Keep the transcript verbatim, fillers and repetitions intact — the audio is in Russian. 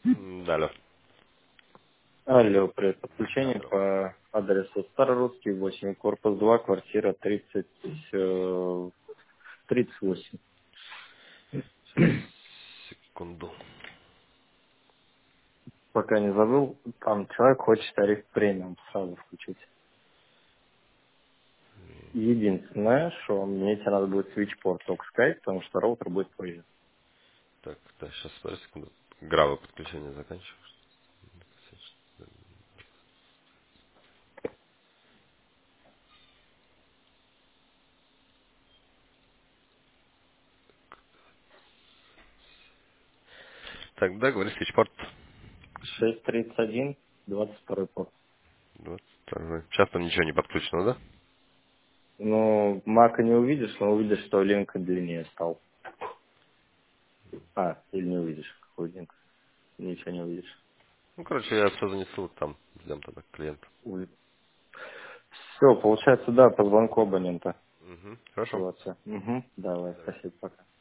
М, Да, алло. Алло, привет. Да, Подключение здорово. по адресу Старорусский, восемь, корпус два, квартира тридцать, э, тридцать восемь. Сейчас, секунду. Пока не забыл, там человек хочет тариф премиум сразу включить. Единственное, что мне тебе надо будет свитчпорт только сказать, потому что роутер будет позже. Так, да, сейчас, подожди секунду. Граво подключение заканчиваешь. Так, да, говори, свитчпорт. шесть тридцать один, двадцать второй порт. двадцать второй. Сейчас там ничего не подключено, да? Ну, мака не увидишь, но увидишь, что линк длиннее стал. А, или не увидишь, какой линк. Ничего не увидишь. Ну, короче, я все занесу, там ждем тогда клиента. Все, получается, да, по звонку абонента Угу. Хорошо. ситуация. Угу, давай, Давай. спасибо, пока.